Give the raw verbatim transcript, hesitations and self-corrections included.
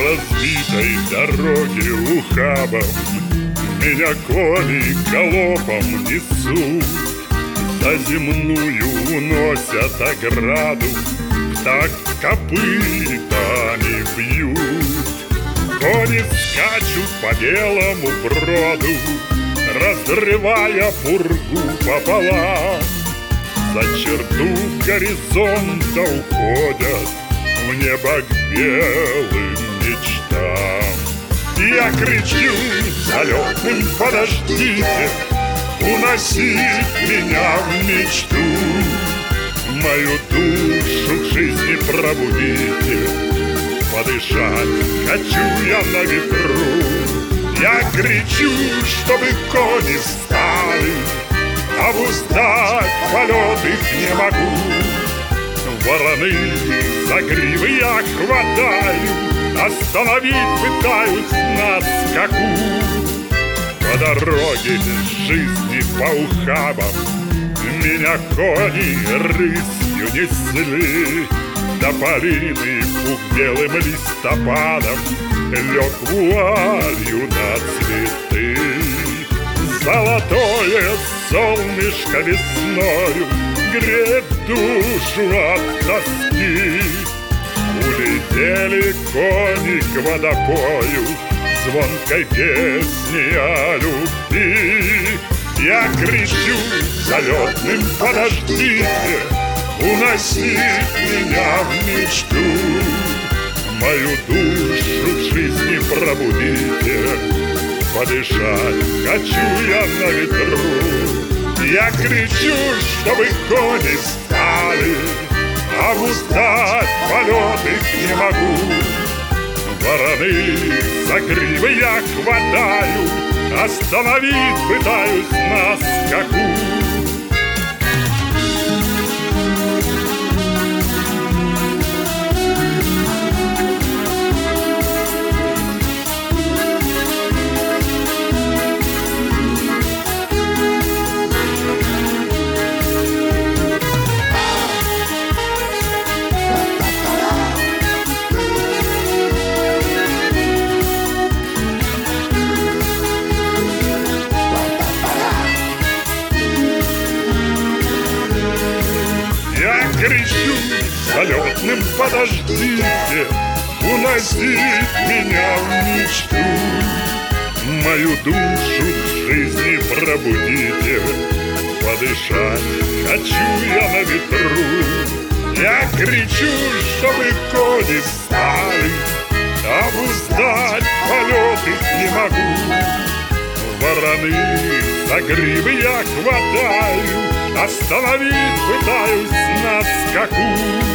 разбитой дороге ухабом меня кони галопом несут, за земную уносят ограду, так копытами бьют. Кони скачут по белому броду, разрывая пургу пополам. За черту горизонта уходят в небо к белым мечтам. Я кричу залетным: подождите, уносить меня в мечту. Мою душу к жизни пробудите, подышать хочу я на ветру. Я кричу, чтобы кони встали, обуздать полет их не могу. Вороны за гривы я хватаю, остановить пытаюсь на скаку. По дороге жизни по ухабам меня кони рысью несли. Тополиный пух белым листопадом лег вуалью на цветы. Золотое солнышко весною греет душу от тоски. Улетели кони к водопою звонкой песни о любви. Я кричу залетным: подождите, уносить меня в мечту. Мою душу к жизни пробудите, подышать хочу я на ветру. Я кричу, чтобы кони встали, обуздать полет их не могу. Вороны за гривы я хватаю, остановить пытаюсь на скаку. Кричу залетным: подождите, уносить меня в мечту. Мою душу к жизни пробудите, подышать хочу я на ветру. Я кричу, чтобы кони встали, обуздать полет их не могу. Вороны за гривы я хватаю, остановить пытаюсь на скаку.